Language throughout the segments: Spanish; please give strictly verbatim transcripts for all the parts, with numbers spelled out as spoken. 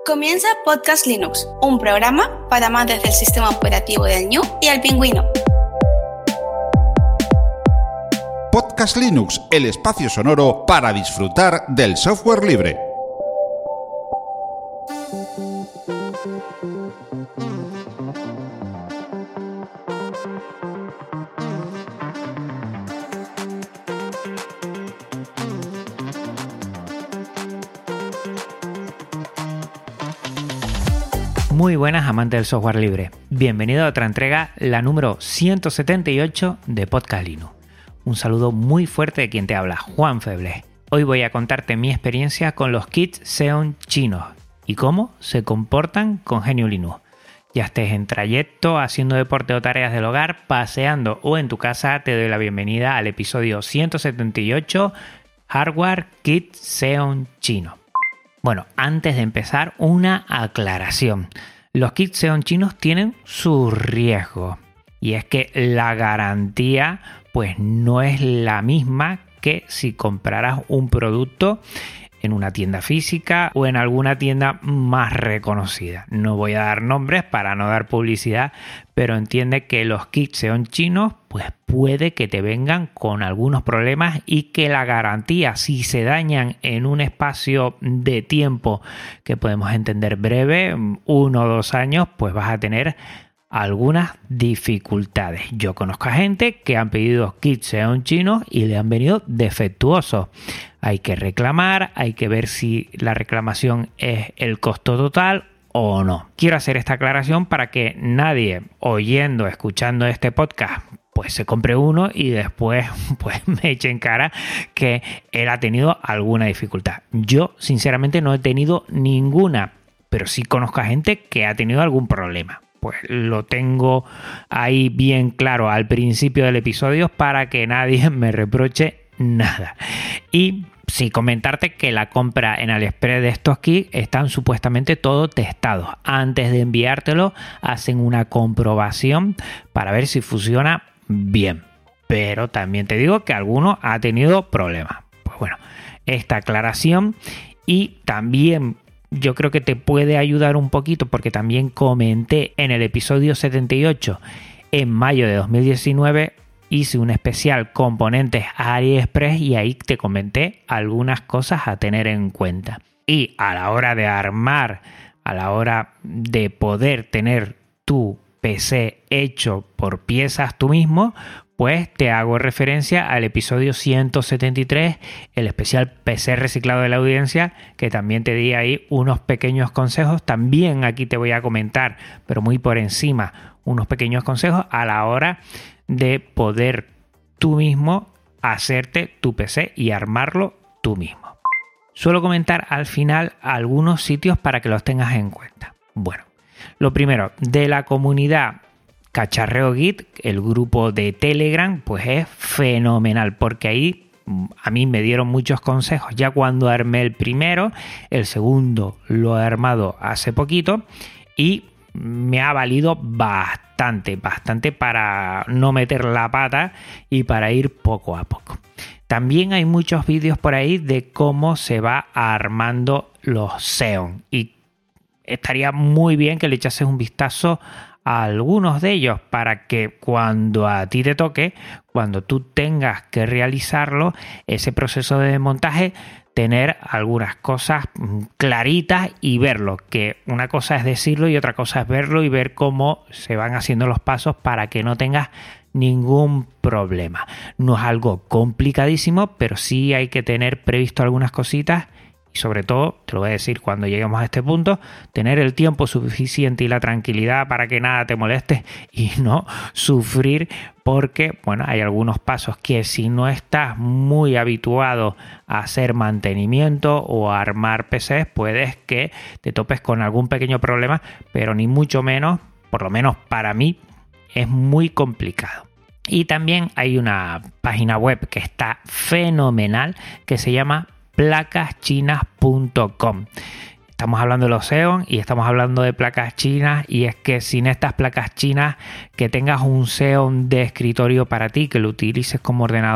Comienza Podcast Linux, un programa para amantes del sistema operativo del Ñu y el Pingüino. Podcast Linux, el espacio sonoro para disfrutar del software libre. Muy buenas amantes del software libre, bienvenido a otra entrega, la número ciento setenta y ocho de Podcast Linux. Un saludo muy fuerte de quien te habla, Juan Febles. Hoy voy a contarte mi experiencia con los kits Xeon chinos y cómo se comportan con G N U Linux. Ya estés en trayecto, haciendo deporte o tareas del hogar, paseando o en tu casa, te doy la bienvenida al episodio ciento setenta y ocho, Hardware Kit Xeon chino. Bueno, antes de empezar, una aclaración. Los kits Xeon chinos tienen sus riesgos. Y es que la garantía pues no es la misma que si compraras un producto en una tienda física o en alguna tienda más reconocida. No voy a dar nombres para no dar publicidad, pero entiende que los kits Xeon chinos pues puede que te vengan con algunos problemas y que la garantía, si se dañan en un espacio de tiempo que podemos entender breve, uno o dos años, pues vas a tener algunas dificultades. Yo conozco a gente que han pedido kits Xeon chinos y le han venido defectuosos. Hay que reclamar, hay que ver si la reclamación es el costo total o no. Quiero hacer esta aclaración para que nadie oyendo, escuchando este podcast, pues se compre uno y después pues me eche en cara que él ha tenido alguna dificultad. Yo sinceramente no he tenido ninguna, pero sí conozco a gente que ha tenido algún problema. Pues lo tengo ahí bien claro al principio del episodio para que nadie me reproche nada. Y sí, comentarte que la compra en AliExpress de estos kits están supuestamente todos testados. Antes de enviártelo hacen una comprobación para ver si funciona bien. Pero también te digo que alguno ha tenido problemas. Pues bueno, esta aclaración y también yo creo que te puede ayudar un poquito porque también comenté en el episodio setenta y ocho, en mayo de dos mil diecinueve, hice un especial componentes AliExpress y ahí te comenté algunas cosas a tener en cuenta. Y a la hora de armar, a la hora de poder tener tu P C hecho por piezas tú mismo, pues te hago referencia al episodio ciento setenta y tres, el especial P C reciclado de la audiencia, que también te di ahí unos pequeños consejos. También aquí te voy a comentar, pero muy por encima, unos pequeños consejos a la hora de poder tú mismo hacerte tu P C y armarlo tú mismo. Suelo comentar al final algunos sitios para que los tengas en cuenta. Bueno, lo primero, de la comunidad Cacharreo Git, el grupo de Telegram, pues es fenomenal porque ahí a mí me dieron muchos consejos ya cuando armé el primero, el segundo lo he armado hace poquito y me ha valido bastante, bastante para no meter la pata y para ir poco a poco. También hay muchos vídeos por ahí de cómo se va armando los Xeon y estaría muy bien que le echases un vistazo a algunos de ellos para que cuando a ti te toque, cuando tú tengas que realizarlo, ese proceso de montaje, tener algunas cosas claritas y verlo, que una cosa es decirlo y otra cosa es verlo y ver cómo se van haciendo los pasos para que no tengas ningún problema. No es algo complicadísimo, pero sí hay que tener previsto algunas cositas. Y sobre todo, te lo voy a decir cuando lleguemos a este punto, tener el tiempo suficiente y la tranquilidad para que nada te moleste y no sufrir porque, bueno, hay algunos pasos que si no estás muy habituado a hacer mantenimiento o a armar P Cs, puedes que te topes con algún pequeño problema, pero ni mucho menos, por lo menos para mí, es muy complicado. Y también hay una página web que está fenomenal que se llama placas chinas punto com. Estamos hablando de los Xeon y estamos hablando de placas chinas y es que sin estas placas chinas que tengas un Xeon de escritorio para ti, que lo utilices como ordenador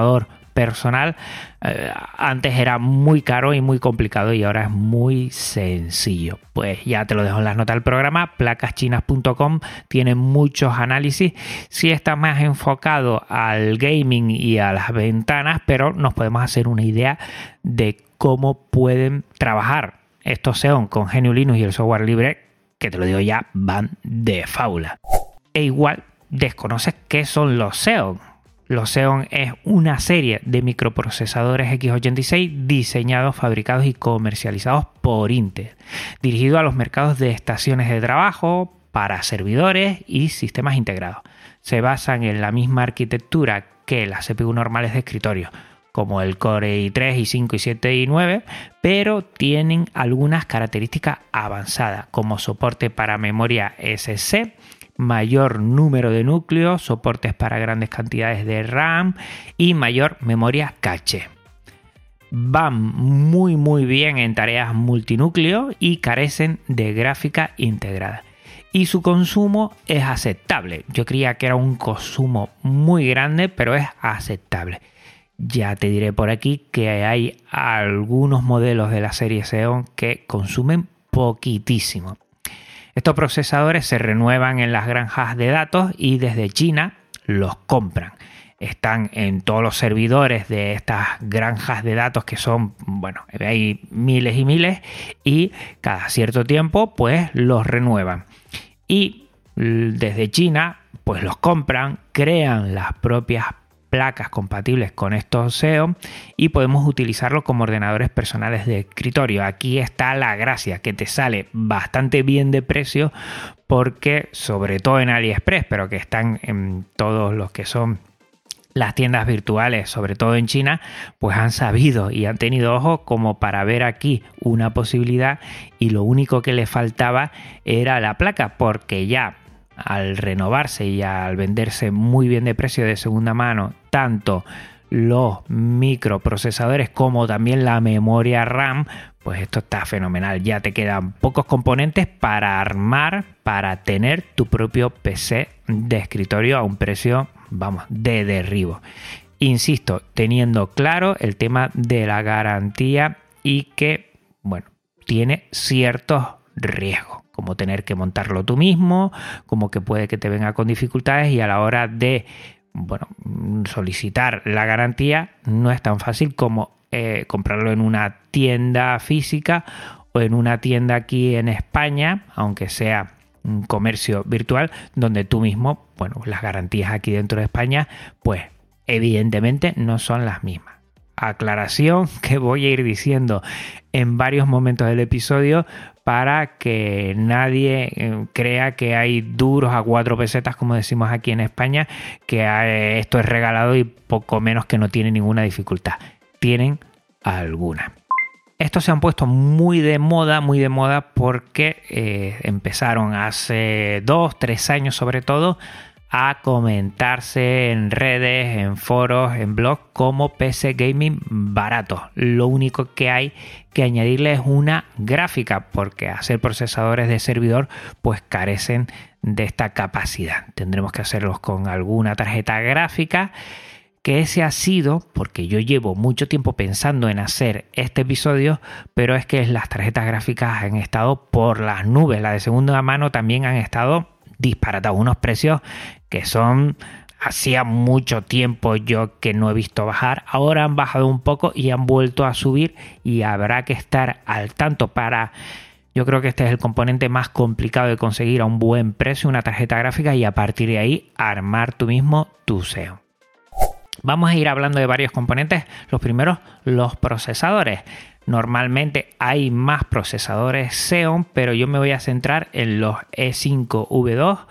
personal, eh, antes era muy caro y muy complicado y ahora es muy sencillo. Pues ya te lo dejo en las notas del programa, placas chinas punto com, tiene muchos análisis. Sí está más enfocado al gaming y a las ventanas, pero nos podemos hacer una idea de cómo pueden trabajar estos Xeon con G N U Linux y el software libre, que te lo digo ya, van de fábula. E igual desconoces qué son los Xeon. Los Xeon es una serie de microprocesadores equis ochenta y seis diseñados, fabricados y comercializados por Intel, dirigidos a los mercados de estaciones de trabajo, para servidores y sistemas integrados. Se basan en la misma arquitectura que las C P U normales de escritorio, como el Core i tres, i cinco, i siete y nueve, pero tienen algunas características avanzadas, como soporte para memoria ese ese, mayor número de núcleos, soportes para grandes cantidades de RAM y mayor memoria caché. Van muy muy bien en tareas multinúcleo y carecen de gráfica integrada. Y su consumo es aceptable. Yo creía que era un consumo muy grande, pero es aceptable. Ya te diré por aquí que hay algunos modelos de la serie Xeon que consumen poquitísimo. Estos procesadores se renuevan en las granjas de datos y desde China los compran. Están en todos los servidores de estas granjas de datos que son, bueno, hay miles y miles, y cada cierto tiempo pues los renuevan. Y desde China pues los compran, crean las propias placas compatibles con estos Xeon y podemos utilizarlo como ordenadores personales de escritorio. Aquí está la gracia, que te sale bastante bien de precio, porque sobre todo en AliExpress, pero que están en todos los que son las tiendas virtuales, sobre todo en China, pues han sabido y han tenido ojo como para ver aquí una posibilidad, y lo único que le faltaba era la placa, porque ya al renovarse y al venderse muy bien de precio de segunda mano, tanto los microprocesadores como también la memoria RAM, pues esto está fenomenal. Ya te quedan pocos componentes para armar, para tener tu propio P C de escritorio a un precio, vamos, de derribo. Insisto, teniendo claro el tema de la garantía y que, bueno, tiene ciertos riesgos, como tener que montarlo tú mismo, como que puede que te venga con dificultades, y a la hora de, bueno, solicitar la garantía no es tan fácil como eh, comprarlo en una tienda física o en una tienda aquí en España, aunque sea un comercio virtual, donde tú mismo, bueno, las garantías aquí dentro de España, pues evidentemente no son las mismas. Aclaración que voy a ir diciendo en varios momentos del episodio para que nadie eh, crea que hay duros a cuatro pesetas, como decimos aquí en España, que eh, esto es regalado y poco menos que no tiene ninguna dificultad. Tienen alguna. Estos se han puesto muy de moda, muy de moda porque eh, empezaron hace dos, tres años sobre todo a comentarse en redes, en foros, en blogs como P C gaming baratos. Lo único que hay que añadirle es una gráfica, porque hacer procesadores de servidor pues carecen de esta capacidad. Tendremos que hacerlos con alguna tarjeta gráfica, que ese ha sido, porque yo llevo mucho tiempo pensando en hacer este episodio, pero es que las tarjetas gráficas han estado por las nubes. Las de segunda mano también han estado disparatados, unos precios que son, hacía mucho tiempo yo que no he visto bajar. Ahora han bajado un poco y han vuelto a subir, y habrá que estar al tanto para, yo creo que este es el componente más complicado de conseguir a un buen precio, una tarjeta gráfica, y a partir de ahí armar tú mismo tu Xeon. Vamos a ir hablando de varios componentes. Los primeros, los procesadores. Normalmente hay más procesadores Xeon, pero yo me voy a centrar en los E cinco V dos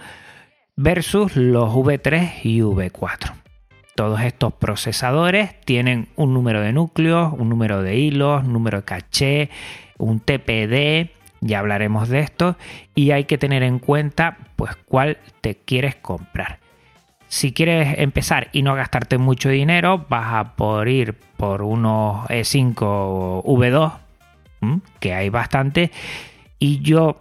versus los V tres y V cuatro. Todos estos procesadores tienen un número de núcleos, un número de hilos, un número de caché, un T P D, ya hablaremos de esto, y hay que tener en cuenta pues cuál te quieres comprar. Si quieres empezar y no gastarte mucho dinero, vas a por ir por unos E cinco V dos, que hay bastante. Y yo,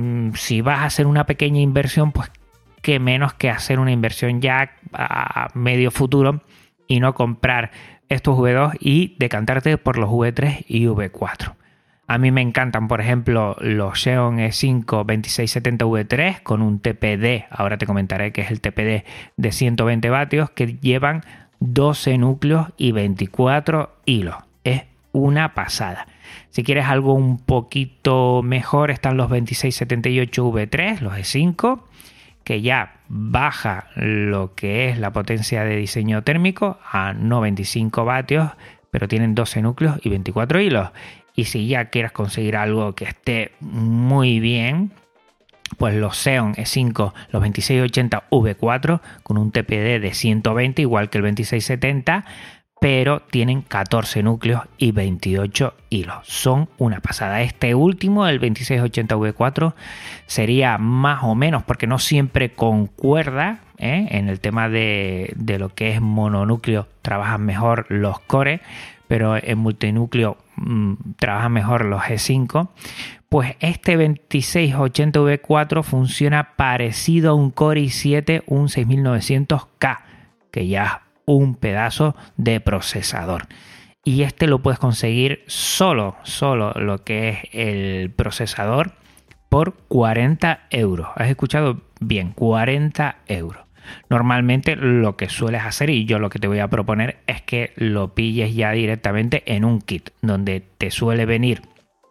si vas a hacer una pequeña inversión, pues qué menos que hacer una inversión ya a medio futuro y no comprar estos V dos y decantarte por los V tres y V cuatro. A mí me encantan, por ejemplo, los Xeon E cinco veintiséis setenta V tres con un T P D, ahora te comentaré que es el T P D de ciento veinte vatios, que llevan doce núcleos y veinticuatro hilos. Es una pasada. Si quieres algo un poquito mejor, están los veintiséis setenta y ocho V tres, los E cinco, que ya baja lo que es la potencia de diseño térmico a no veinticinco vatios, pero tienen doce núcleos y veinticuatro hilos. Y si ya quieres conseguir algo que esté muy bien, pues los Xeon E cinco, los veintiséis ochenta V cuatro con un T P D de ciento veinte, igual que el veintiséis setenta, pero tienen catorce núcleos y veintiocho hilos. Son una pasada. Este último, el veintiséis ochenta V cuatro, sería más o menos, porque no siempre concuerda, ¿eh? En el tema de, de lo que es mononúcleo, trabajan mejor los Core, pero en multinúcleo mmm, trabajan mejor los E cinco. Pues este veintiséis ochenta V cuatro funciona parecido a un Core i siete, un seis mil novecientos K, que ya es un pedazo de procesador. Y este lo puedes conseguir solo, solo lo que es el procesador, por cuarenta euros. ¿Has escuchado bien? cuarenta euros. Normalmente lo que sueles hacer, y yo lo que te voy a proponer, es que lo pilles ya directamente en un kit, donde te suele venir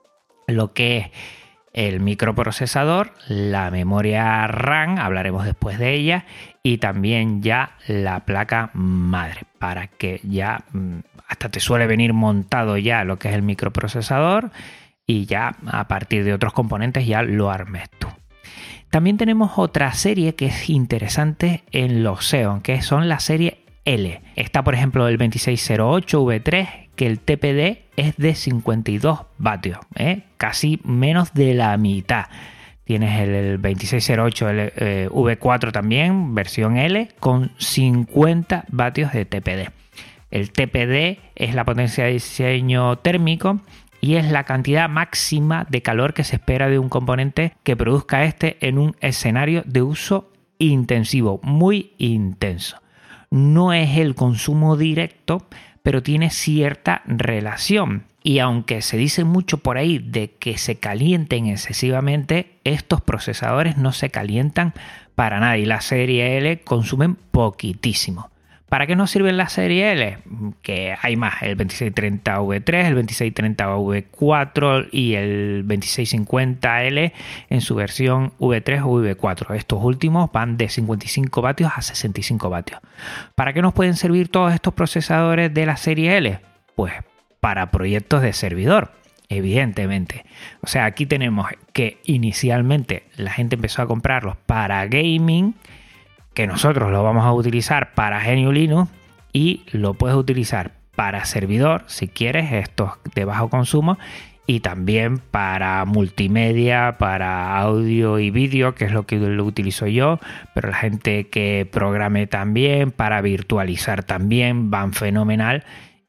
lo que es el microprocesador, la memoria RAM, hablaremos después de ella, y también ya la placa madre, para que ya hasta te suele venir montado ya lo que es el microprocesador, y ya a partir de otros componentes ya lo armes tú. También tenemos otra serie que es interesante en los Xeon, que son la serie L. Está, por ejemplo, el veintiséis cero ocho V tres, que el T P D es de cincuenta y dos vatios, ¿eh? Casi menos de la mitad. Tienes el veintiséis cero ocho el, eh, V cuatro también, versión L, con cincuenta vatios de T P D. El T P D es la potencia de diseño térmico y es la cantidad máxima de calor que se espera de un componente que produzca este en un escenario de uso intensivo, muy intenso. No es el consumo directo, pero tiene cierta relación. Y aunque se dice mucho por ahí de que se calienten excesivamente, estos procesadores no se calientan para nada y la serie L consumen poquitísimo. ¿Para qué nos sirve la serie L? Que hay más, el veintiséis treinta V tres, el veintiséis treinta V cuatro y el veintiséis cincuenta L en su versión V tres o V cuatro. Estos últimos van de cincuenta y cinco vatios a sesenta y cinco vatios. ¿Para qué nos pueden servir todos estos procesadores de la serie L? Pues para proyectos de servidor, evidentemente. O sea, aquí tenemos que inicialmente la gente empezó a comprarlos para gaming, que nosotros lo vamos a utilizar para G N U Linux, y lo puedes utilizar para servidor si quieres, estos de bajo consumo, y también para multimedia, para audio y vídeo, que es lo que lo utilizo yo, pero la gente que programe también, para virtualizar también, van fenomenal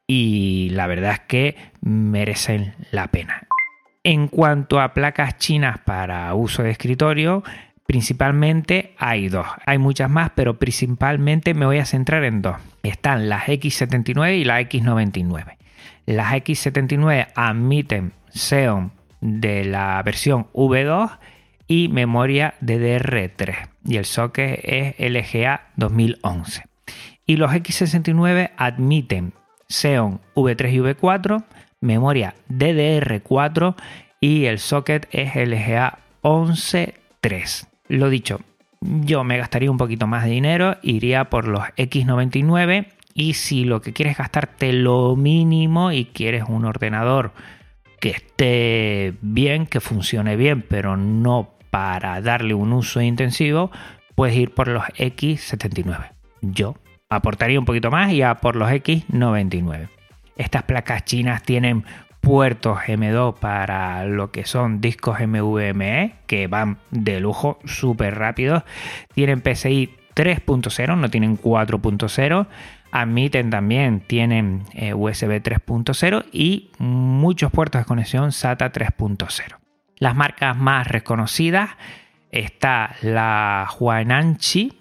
y la verdad es que merecen la pena. En cuanto a placas chinas para uso de escritorio, principalmente hay dos. Hay muchas más, pero principalmente me voy a centrar en dos. Están las X setenta y nueve y la X noventa y nueve. Las X setenta y nueve admiten Xeon de la versión V dos y memoria D D R tres. Y el socket es L G A dos mil once. Y los X sesenta y nueve admiten Xeon V tres y V cuatro, memoria D D R cuatro y el socket es L G A once punto tres. Lo dicho, yo me gastaría un poquito más de dinero, iría por los X noventa y nueve, y si lo que quieres gastarte lo mínimo y quieres un ordenador que esté bien, que funcione bien, pero no para darle un uso intensivo, puedes ir por los X setenta y nueve. Yo aportaría un poquito más y a por los X noventa y nueve. Estas placas chinas tienen puertos M dos para lo que son discos N V M e, que van de lujo, súper rápidos. Tienen P C I tres punto cero, no tienen cuatro punto cero. Admiten también, tienen eh, U S B tres punto cero y muchos puertos de conexión SATA tres punto cero. Las marcas más reconocidas está la Huananchi,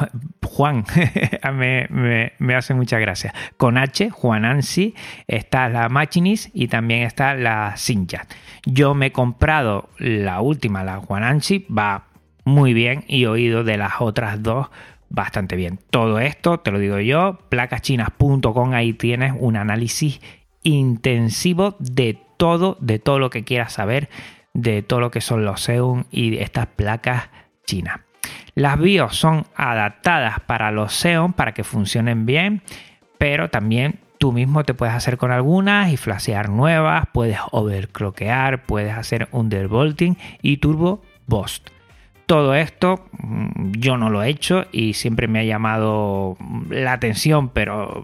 Juan, me, me, me hace mucha gracia, con H, Huananchi, está la Machinis y también está la Xinjia. Yo me he comprado la última, la Huananchi, va muy bien, y he oído de las otras dos bastante bien. Todo esto, te lo digo yo, placas chinas punto com, ahí tienes un análisis intensivo de todo, de todo lo que quieras saber, de todo lo que son los Xeon y estas placas chinas. Las BIOS son adaptadas para los Xeon para que funcionen bien, pero también tú mismo te puedes hacer con algunas y flashear nuevas, puedes overclockear, puedes hacer undervolting y turbo boost. Todo esto yo no lo he hecho y siempre me ha llamado la atención, pero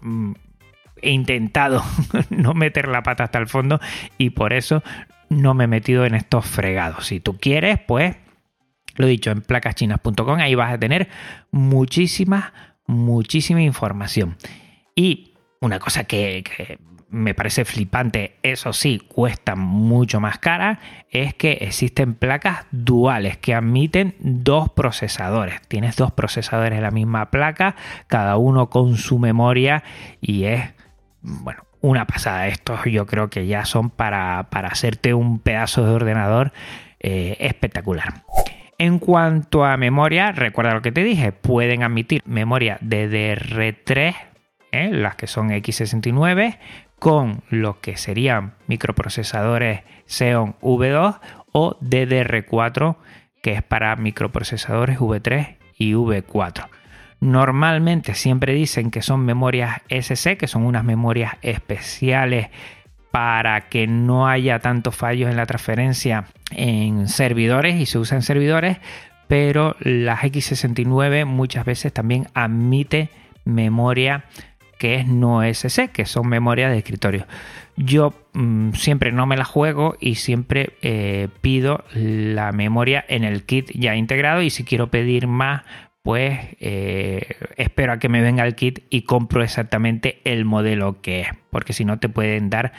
he intentado no meter la pata hasta el fondo y por eso no me he metido en estos fregados. Si tú quieres, pues lo he dicho, en placas chinas punto com, ahí vas a tener muchísima, muchísima información. Y una cosa que, que me parece flipante, eso sí, cuesta mucho más cara, es que existen placas duales que admiten dos procesadores. Tienes dos procesadores en la misma placa, cada uno con su memoria, y es, bueno, una pasada. Estos yo creo que ya son para, para hacerte un pedazo de ordenador eh, espectacular. En cuanto a memoria, recuerda lo que te dije, pueden admitir memoria D D R tres, ¿eh? Las que son equis sesenta y nueve, con lo que serían microprocesadores Xeon V dos, o D D R cuatro, que es para microprocesadores V tres y V cuatro. Normalmente siempre dicen que son memorias ese ce, que son unas memorias especiales para que no haya tantos fallos en la transferencia en servidores, y se usa en servidores, pero las equis sesenta y nueve muchas veces también admite memoria que es no ese ce, que son memorias de escritorio. Yo mmm, siempre no me la juego y siempre eh, pido la memoria en el kit ya integrado, y si quiero pedir más, pues eh, espero a que me venga el kit y compro exactamente el modelo que es, porque si no te pueden dar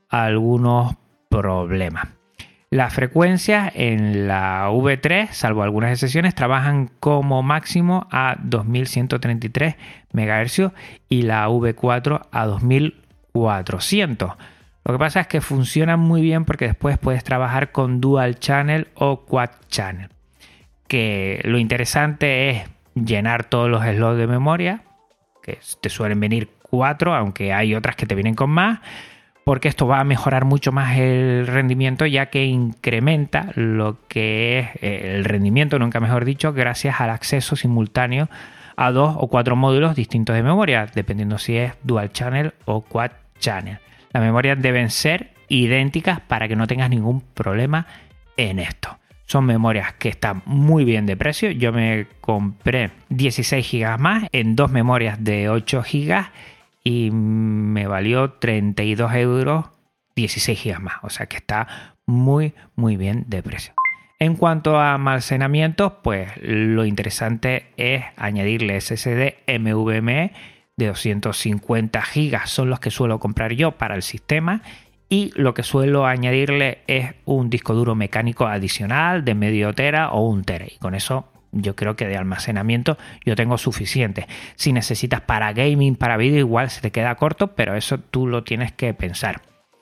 algunos problemas. Las frecuencias en la V tres, salvo algunas excepciones, trabajan como máximo a dos mil ciento treinta y tres megahercios y la V cuatro a dos mil cuatrocientos. Lo que pasa es que funcionan muy bien porque después puedes trabajar con dual channel o quad channel. Que lo interesante es llenar todos los slots de memoria, que te suelen venir cuatro, aunque hay otras que te vienen con más, porque esto va a mejorar mucho más el rendimiento, ya que incrementa lo que es el rendimiento, nunca mejor dicho, gracias al acceso simultáneo a dos o cuatro módulos distintos de memoria, dependiendo si es dual channel o quad channel. Las memorias deben ser idénticas para que no tengas ningún problema en esto. Son memorias que están muy bien de precio. Yo me compré dieciséis gigas más en dos memorias de ocho gigas y me valió treinta y dos euros dieciséis gigas más. O sea que está muy, muy bien de precio. En cuanto a almacenamiento, pues lo interesante es añadirle ese ese de eme ve eme de doscientos cincuenta gigas. Son los que suelo comprar yo para el sistema. Y lo que suelo añadirle es un disco duro mecánico adicional de medio tera o un tera. Y con eso yo creo que de almacenamiento yo tengo suficiente. Si necesitas para gaming, para vídeo, igual se te queda corto, pero eso tú lo tienes que pensar.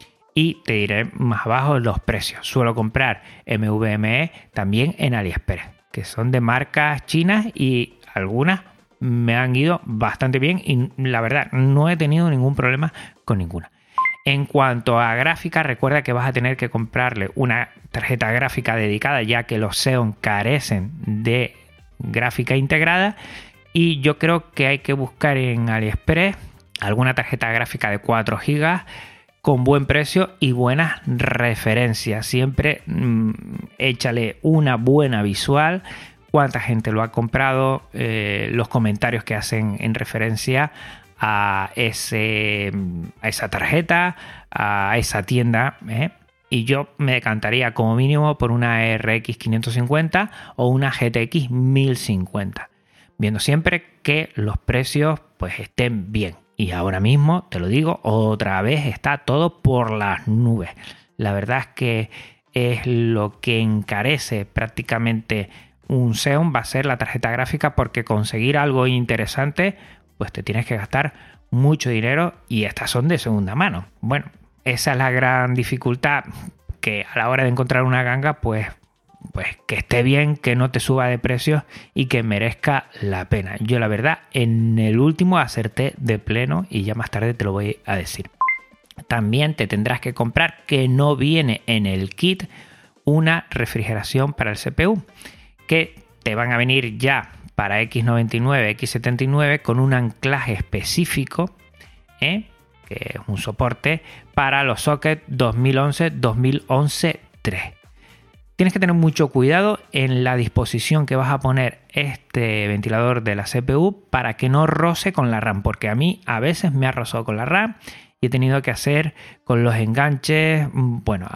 Y te diré más abajo los precios. Suelo comprar eme ve eme también en AliExpress, que son de marcas chinas y algunas me han ido bastante bien y la verdad no he tenido ningún problema con ninguna. En cuanto a gráfica, recuerda que vas a tener que comprarle una tarjeta gráfica dedicada, ya que los Xeon carecen de gráfica integrada, y yo creo que hay que buscar en AliExpress alguna tarjeta gráfica de cuatro gigas con buen precio y buenas referencias. Siempre mmm, échale una buena visual, cuánta gente lo ha comprado, eh, los comentarios que hacen en referencia a, ese, a esa tarjeta, a esa tienda, ¿eh? Y yo me decantaría como mínimo por una erre equis quinientos cincuenta o una ge te equis mil cincuenta, viendo siempre que los precios pues estén bien. Y ahora mismo, te lo digo, otra vez está todo por las nubes. La verdad es que es lo que encarece prácticamente un Xeon va a ser la tarjeta gráfica, porque conseguir algo interesante pues te tienes que gastar mucho dinero y estas son de segunda mano. Bueno, esa es la gran dificultad, que a la hora de encontrar una ganga pues, pues que esté bien, que no te suba de precios y que merezca la pena. Yo la verdad en el último acerté de pleno y ya más tarde te lo voy a decir. También te tendrás que comprar, que no viene en el kit, una refrigeración para el C P U, que te van a venir ya para equis noventa y nueve, equis setenta y nueve con un anclaje específico, ¿eh? que es un soporte para los sockets dos mil once, dos mil once tres. Tienes que tener mucho cuidado en la disposición que vas a poner este ventilador de la C P U para que no roce con la RAM, porque a mí a veces me ha rozado con la RAM y he tenido que hacer con los enganches, bueno,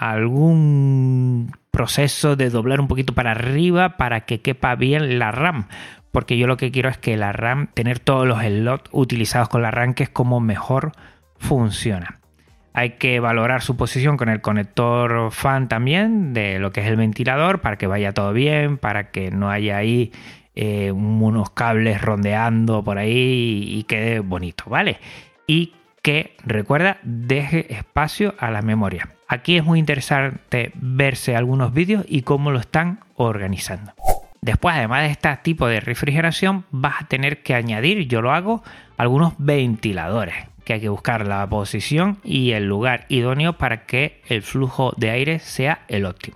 algún proceso de doblar un poquito para arriba para que quepa bien la RAM, porque yo lo que quiero es que la RAM, tener todos los slots utilizados con la RAM, que es como mejor funciona. Hay que valorar su posición con el conector fan también de lo que es el ventilador, para que vaya todo bien, para que no haya ahí eh, unos cables rondeando por ahí y quede bonito, ¿vale? Y que, recuerda, deje espacio a la memoria. Aquí es muy interesante verse algunos vídeos y cómo lo están organizando. Después, además de este tipo de refrigeración, vas a tener que añadir, yo lo hago, algunos ventiladores, que hay que buscar la posición y el lugar idóneo para que el flujo de aire sea el óptimo.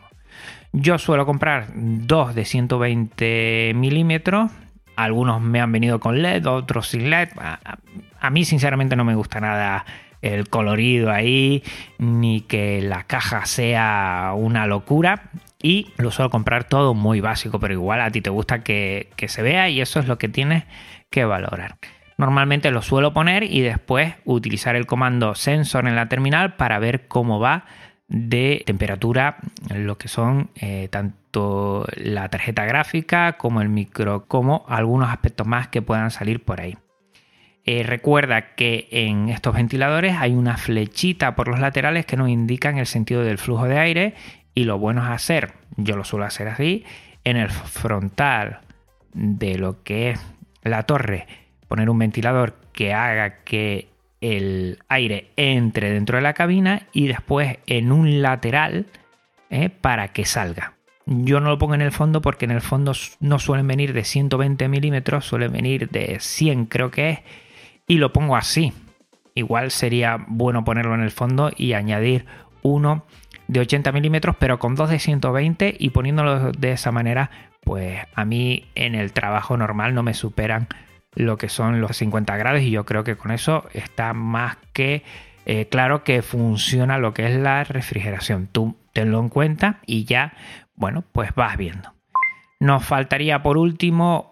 Yo suelo comprar dos de ciento veinte milímetros. Algunos me han venido con L E D, otros sin L E D. A, a mí sinceramente no me gusta nada el colorido ahí, ni que la caja sea una locura, y lo suelo comprar todo muy básico, pero igual a ti te gusta que, que se vea, y eso es lo que tienes que valorar. Normalmente lo suelo poner y después utilizar el comando sensor en la terminal para ver cómo va de temperatura lo que son eh, tanto la tarjeta gráfica como el micro, como algunos aspectos más que puedan salir por ahí. Eh, recuerda que en estos ventiladores hay una flechita por los laterales que nos indican el sentido del flujo de aire, y lo bueno es hacer, yo lo suelo hacer así, en el frontal de lo que es la torre, poner un ventilador que haga que el aire entre dentro de la cabina, y después en un lateral eh, para que salga. Yo no lo pongo en el fondo porque en el fondo no suelen venir de ciento veinte milímetros, suelen venir de cien, creo que es, y lo pongo así. Igual sería bueno ponerlo en el fondo y añadir uno de ochenta milímetros, pero con dos de ciento veinte, y poniéndolo de esa manera, pues a mí en el trabajo normal no me superan lo que son los cincuenta grados, y yo creo que con eso está más que eh, claro que funciona lo que es la refrigeración. Tú tenlo en cuenta y ya, bueno, pues vas viendo. Nos faltaría por último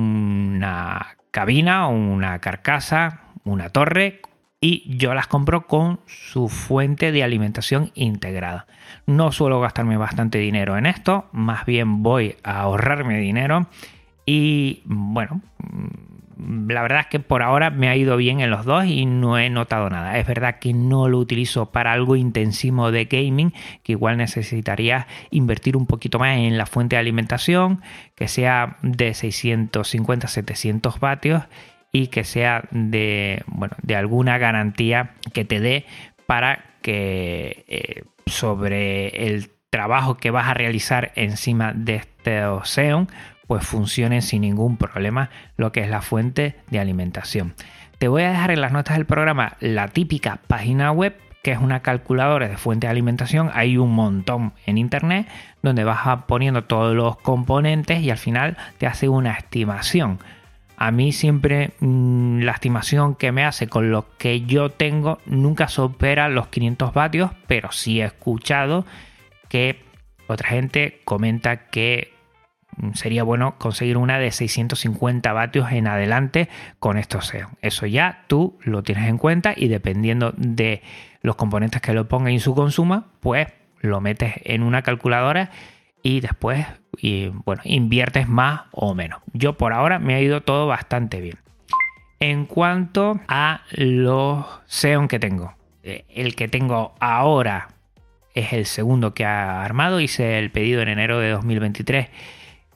una cabina o una carcasa, una torre, y yo las compro con su fuente de alimentación integrada. No suelo gastarme bastante dinero en esto, más bien voy a ahorrarme dinero, y bueno, la verdad es que por ahora me ha ido bien en los dos y no he notado nada. Es verdad que no lo utilizo para algo intensivo de gaming, que igual necesitaría invertir un poquito más en la fuente de alimentación, que sea de seiscientos cincuenta a setecientos vatios y que sea de, bueno, de alguna garantía que te dé para que eh, sobre el trabajo que vas a realizar encima de este Xeon, pues funcione sin ningún problema lo que es la fuente de alimentación. Te voy a dejar en las notas del programa la típica página web, que es una calculadora de fuente de alimentación. Hay un montón en internet donde vas poniendo todos los componentes y al final te hace una estimación. A mí siempre mmm, la estimación que me hace con lo que yo tengo nunca supera los quinientos vatios, pero sí he escuchado que otra gente comenta que sería bueno conseguir una de seiscientos cincuenta vatios en adelante con estos Xeon. Eso ya tú lo tienes en cuenta, y dependiendo de los componentes que lo ponga y su consumo, pues lo metes en una calculadora y después y, bueno, inviertes más o menos. Yo por ahora me ha ido todo bastante bien. En cuanto a los Xeon que tengo, el que tengo ahora es el segundo que ha armado. Hice el pedido en enero de dos mil veintitrés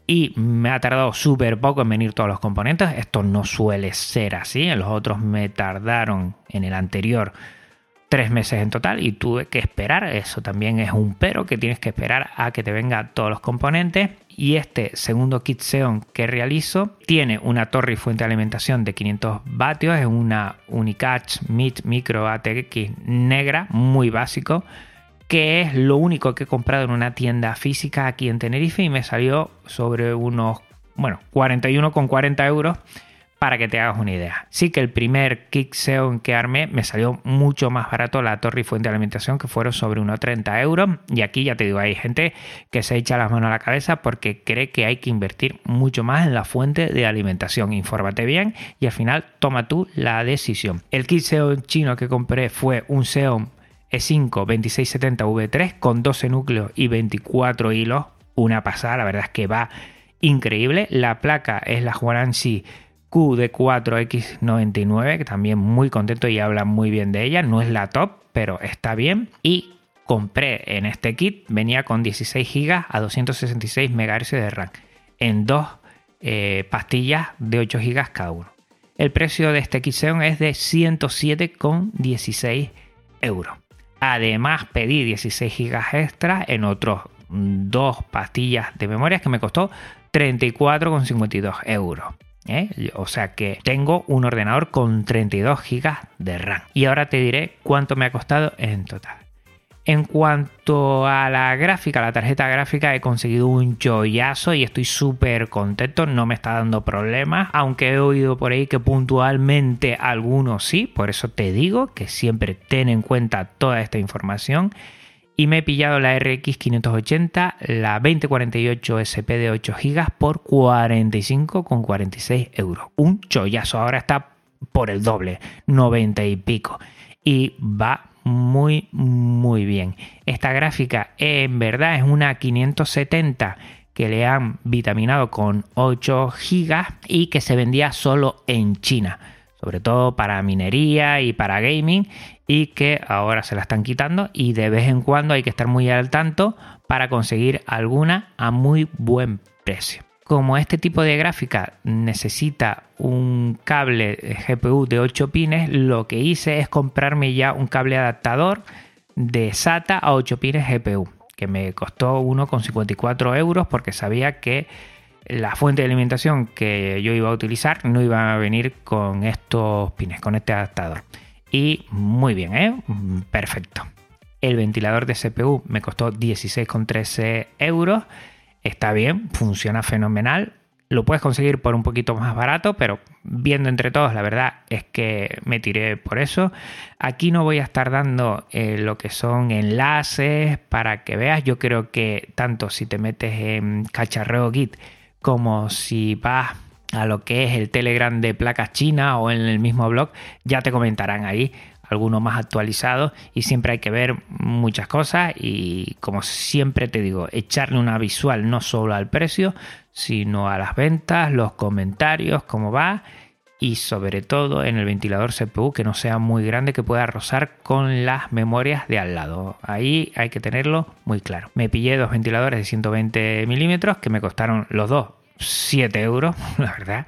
y me ha tardado súper poco en venir todos los componentes. Esto no suele ser así. En los otros me tardaron, en el anterior, tres meses en total y tuve que esperar. Eso también es un pero, que tienes que esperar a que te vengan todos los componentes. Y este segundo kit Xeon que realizo tiene una torre y fuente de alimentación de quinientos vatios. Es una Unicatch Meet Micro A T X negra, muy básico, que es lo único que he comprado en una tienda física aquí en Tenerife y me salió sobre unos, bueno, cuarenta y uno con cuarenta euros, para que te hagas una idea. Sí que el primer kit Xeon que armé me salió mucho más barato la torre y fuente de alimentación, que fueron sobre unos treinta euros. Y aquí ya te digo, hay gente que se echa las manos a la cabeza porque cree que hay que invertir mucho más en la fuente de alimentación. Infórmate bien y al final toma tú la decisión. El kit Xeon chino que compré fue un Xeon E cinco veintiséis setenta V tres con doce núcleos y veinticuatro hilos. Una pasada, la verdad es que va increíble. La placa es la Huarangsí Q D cuatro X noventa y nueve, que también muy contento y habla muy bien de ella. No es la top, pero está bien. Y compré en este kit, venía con dieciséis gigas a doscientos sesenta y seis megahercios de RAM en dos eh, pastillas de ocho gigas cada uno. El precio de este kit Xeon es de ciento siete con dieciséis euros. Además pedí dieciséis gigas extra en otros dos pastillas de memoria que me costó treinta y cuatro con cincuenta y dos euros. ¿Eh? O sea que tengo un ordenador con treinta y dos gigas de RAM. Y ahora te diré cuánto me ha costado en total. En cuanto a la gráfica, la tarjeta gráfica, he conseguido un chollazo y estoy súper contento. No me está dando problemas, aunque he oído por ahí que puntualmente algunos sí. Por eso te digo que siempre ten en cuenta toda esta información. Y me he pillado la R X quinientos ochenta, la veinte cuarenta y ocho S P de ocho gigas por cuarenta y cinco con cuarenta y seis euros. Un chollazo, ahora está por el doble, noventa y pico. Y va muy, muy bien. Esta gráfica en verdad es una quinientos setenta que le han vitaminado con ocho gigas y que se vendía solo en China, sobre todo para minería y para gaming, y que ahora se la están quitando y de vez en cuando hay que estar muy al tanto para conseguir alguna a muy buen precio. Como este tipo de gráfica necesita un cable G P U de ocho pines, lo que hice es comprarme ya un cable adaptador de SATA a ocho pines G P U, que me costó uno con cincuenta y cuatro euros porque sabía que la fuente de alimentación que yo iba a utilizar no iba a venir con estos pines, con este adaptador. Y muy bien, ¿eh? Perfecto. El ventilador de C P U me costó dieciséis con trece euros. Está bien, funciona fenomenal. Lo puedes conseguir por un poquito más barato, pero viendo entre todos, la verdad es que me tiré por eso. Aquí no voy a estar dando eh, lo que son enlaces para que veas. Yo creo que tanto si te metes en Cacharreo Git como si vas a lo que es el Telegram de placas chinas o en el mismo blog, ya te comentarán ahí algunos más actualizados, y siempre hay que ver muchas cosas y, como siempre te digo, echarle una visual no solo al precio, sino a las ventas, los comentarios, cómo va, y sobre todo en el ventilador C P U que no sea muy grande, que pueda rozar con las memorias de al lado. Ahí hay que tenerlo muy claro. Me pillé dos ventiladores de ciento veinte milímetros que me costaron los dos siete euros, la verdad,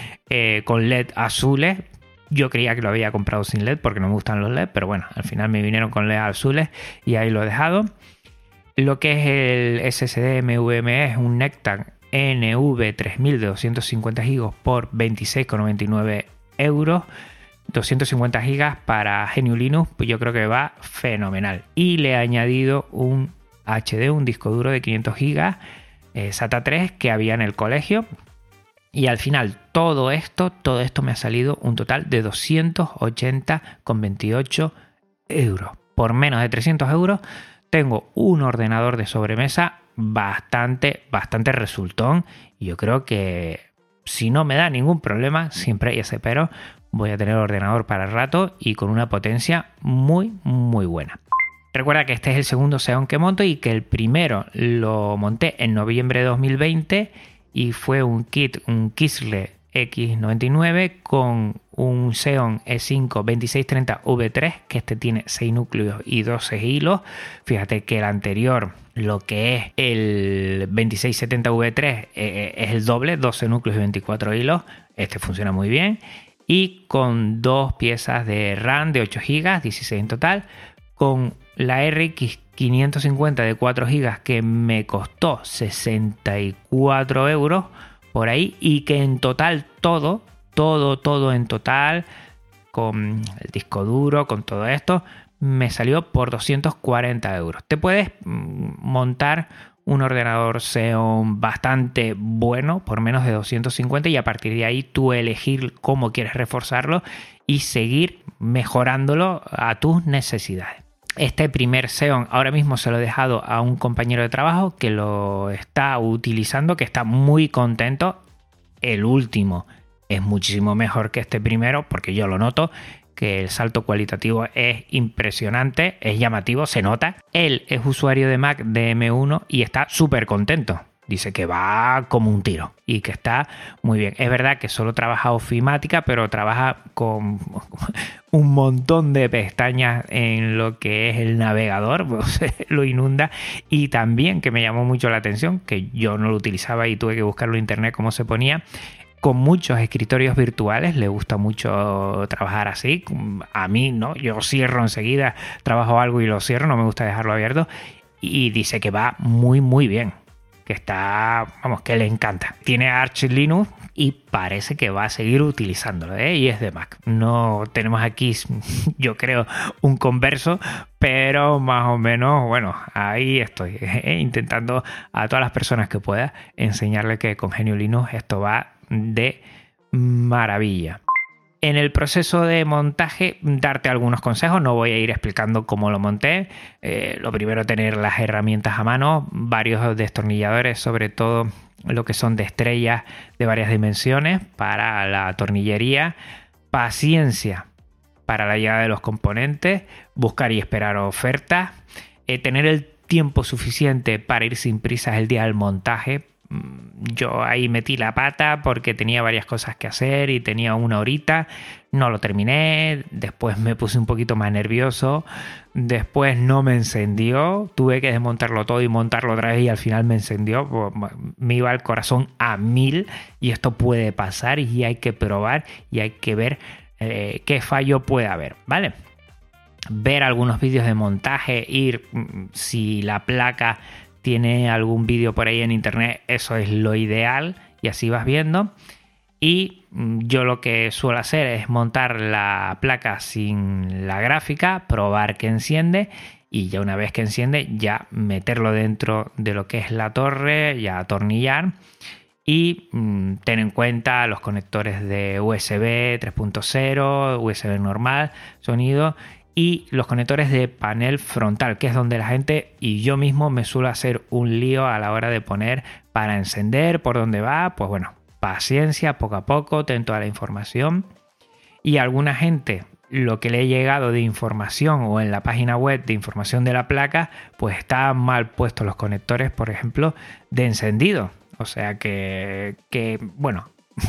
eh, con L E D azules. Yo creía que lo había comprado sin L E D porque no me gustan los L E D, pero bueno, al final me vinieron con L E D azules y ahí lo he dejado. Lo que es el S S D M V M E es un Nectar N V tres mil de doscientos cincuenta gigas por veintiséis con noventa y nueve euros. doscientos cincuenta gigas para G N U Linux, pues yo creo que va fenomenal. Y le he añadido un H D, un disco duro de quinientos gigas, eh, SATA tres, que había en el colegio. Y al final todo esto, todo esto me ha salido un total de doscientos ochenta con veintiocho euros. Por menos de trescientos euros tengo un ordenador de sobremesa bastante, bastante resultón. Y yo creo que si no me da ningún problema, siempre hay ese pero, voy a tener ordenador para el rato y con una potencia muy, muy buena. Recuerda que este es el segundo Xeon que monto y que el primero lo monté en noviembre de dos mil veinte y fue un kit, un Kisle X noventa y nueve con un Xeon E cinco veintiséis treinta V tres, que este tiene seis núcleos y doce hilos. Fíjate que el anterior lo que es el veintiséis setenta V tres eh, es el doble, doce núcleos y veinticuatro hilos. Este funciona muy bien. Y con dos piezas de RAM de ocho gigas, dieciséis en total, con la R X quinientos cincuenta de cuatro gigas que me costó sesenta y cuatro euros por ahí, y que en total todo, todo, todo en total, con el disco duro, con todo esto, me salió por doscientos cuarenta euros. Te puedes montar un ordenador Xeon bastante bueno por menos de doscientos cincuenta y a partir de ahí tú elegir cómo quieres reforzarlo y seguir mejorándolo a tus necesidades. Este primer Xeon ahora mismo se lo he dejado a un compañero de trabajo que lo está utilizando, que está muy contento. El último es muchísimo mejor que este primero, porque yo lo noto, que el salto cualitativo es impresionante, es llamativo, se nota. Él es usuario de Mac de M uno y está súper contento. Dice que va como un tiro y que está muy bien. Es verdad que solo trabaja ofimática, pero trabaja con un montón de pestañas en lo que es el navegador, pues lo inunda. Y también, que me llamó mucho la atención, que yo no lo utilizaba y tuve que buscarlo en internet cómo se ponía, con muchos escritorios virtuales. Le gusta mucho trabajar así. A mí no, yo cierro enseguida, trabajo algo y lo cierro, no me gusta dejarlo abierto. Y dice que va muy muy bien, que está, vamos, que le encanta. Tiene Arch Linux y parece que va a seguir utilizándolo, ¿eh? Y es de Mac. No tenemos aquí, yo creo, un converso, pero más o menos, bueno, ahí estoy, ¿eh? Intentando a todas las personas que pueda enseñarle que con Genio Linux esto va de maravilla. En el proceso de montaje, darte algunos consejos. No voy a ir explicando cómo lo monté. Eh, lo primero, tener las herramientas a mano, varios destornilladores, sobre todo lo que son de estrellas de varias dimensiones para la tornillería. Paciencia para la llegada de los componentes, buscar y esperar ofertas, eh, tener el tiempo suficiente para ir sin prisas el día del montaje. Yo ahí metí la pata porque tenía varias cosas que hacer y tenía una horita, no lo terminé, después me puse un poquito más nervioso, después no me encendió, tuve que desmontarlo todo y montarlo otra vez y al final me encendió, me iba el corazón a mil y esto puede pasar y hay que probar y hay que ver eh, qué fallo puede haber, ¿vale? Ver algunos vídeos de montaje, ir si la placa tiene algún vídeo por ahí en internet, eso es lo ideal y así vas viendo. Y yo lo que suelo hacer es montar la placa sin la gráfica, probar que enciende y ya una vez que enciende ya meterlo dentro de lo que es la torre, ya atornillar y mmm, ten en cuenta los conectores de U S B tres punto cero, U S B normal, sonido, y los conectores de panel frontal, que es donde la gente y yo mismo me suelo hacer un lío a la hora de poner para encender, por dónde va. Pues bueno, paciencia, poco a poco, ten toda la información. Y a alguna gente, lo que le he llegado de información o en la página web de información de la placa, pues están mal puestos los conectores, por ejemplo, de encendido. O sea que, que bueno,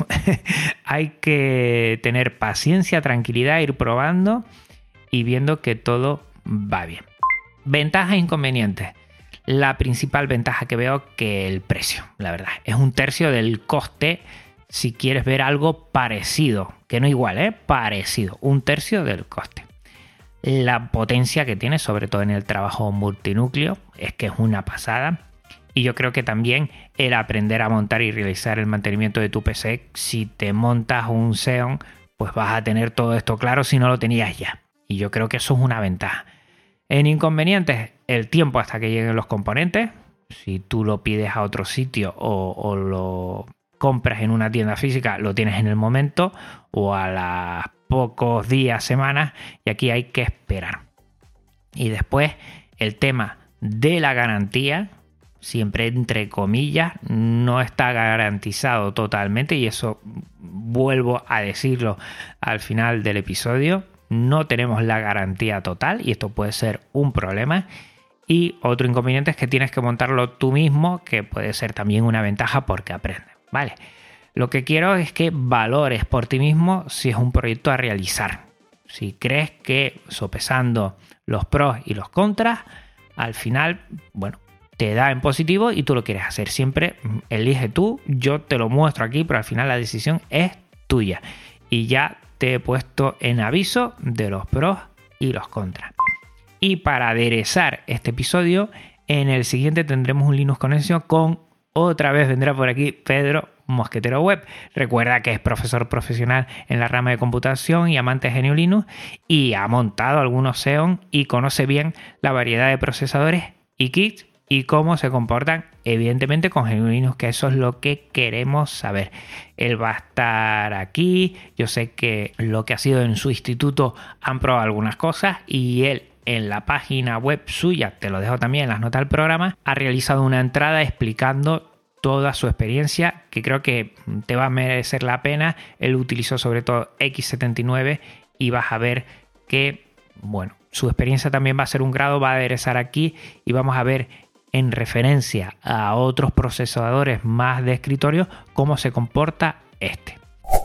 hay que tener paciencia, tranquilidad, ir probando y viendo que todo va bien. Ventajas e inconvenientes. La principal ventaja que veo, que el precio, la verdad, es un tercio del coste si quieres ver algo parecido, que no igual, ¿eh? Parecido, un tercio del coste. La potencia que tiene, sobre todo en el trabajo multinúcleo, es que es una pasada. Y yo creo que también el aprender a montar y realizar el mantenimiento de tu P C, si te montas un Xeon, pues vas a tener todo esto claro si no lo tenías ya. Y yo creo que eso es una ventaja. En inconvenientes, el tiempo hasta que lleguen los componentes. Si tú lo pides a otro sitio o, o lo compras en una tienda física, lo tienes en el momento o a los pocos días, semanas, y aquí hay que esperar. Y después el tema de la garantía, siempre entre comillas, no está garantizado totalmente y eso vuelvo a decirlo al final del episodio. No tenemos la garantía total y esto puede ser un problema. Y otro inconveniente es que tienes que montarlo tú mismo, que puede ser también una ventaja porque aprendes, ¿vale? Lo que quiero es que valores por ti mismo si es un proyecto a realizar. Si crees que sopesando los pros y los contras, al final, bueno, te da en positivo y tú lo quieres hacer. Siempre elige tú, yo te lo muestro aquí, pero al final la decisión es tuya. Y ya te he puesto en aviso de los pros y los contras. Y para aderezar este episodio, en el siguiente tendremos un Linux Conexión con, otra vez vendrá por aquí Pedro Mosquetero Web. Recuerda que es profesor profesional en la rama de computación y amante de G N U Linux, y ha montado algunos Xeon y conoce bien la variedad de procesadores y kits y cómo se comportan evidentemente con G N U Linux, que eso es lo que queremos saber. Él va a estar aquí. Yo sé que lo que ha sido en su instituto han probado algunas cosas, y él en la página web suya, te lo dejo también en las notas del programa, ha realizado una entrada explicando toda su experiencia, que creo que te va a merecer la pena. Él utilizó sobre todo equis setenta y nueve y vas a ver que, bueno, su experiencia también va a ser un grado, va a aderezar aquí y vamos a ver en referencia a otros procesadores más de escritorio cómo se comporta este.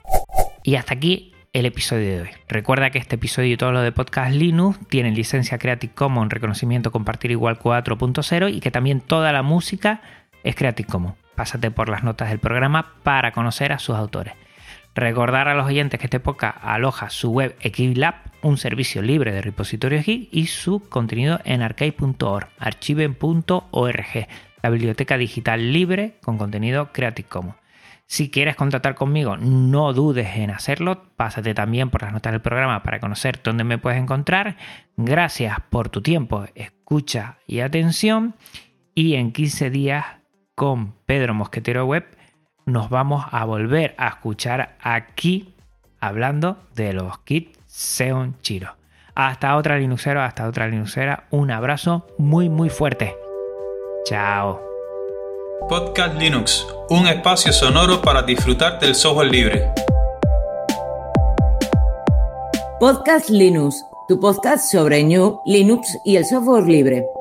Y hasta aquí el episodio de hoy. Recuerda que este episodio y todo lo de Podcast Linux tienen licencia Creative Commons, reconocimiento compartir igual cuatro punto cero, y que también toda la música es Creative Commons. Pásate por las notas del programa para conocer a sus autores. Recordar a los oyentes que este podcast aloja su web Equilab, un servicio libre de repositorios Git, y su contenido en archive punto org, archive punto org, la biblioteca digital libre con contenido Creative Commons. Si quieres contactar conmigo, no dudes en hacerlo. Pásate también por las notas del programa para conocer dónde me puedes encontrar. Gracias por tu tiempo, escucha y atención. Y en quince días con Pedro Mosquetero Web nos vamos a volver a escuchar aquí hablando de los kits Xeon Chiro. Hasta otra Linuxero, hasta otra Linuxera. Un abrazo muy muy fuerte. Chao. Podcast Linux, un espacio sonoro para disfrutar del software libre. Podcast Linux, tu podcast sobre G N U, Linux y el software libre.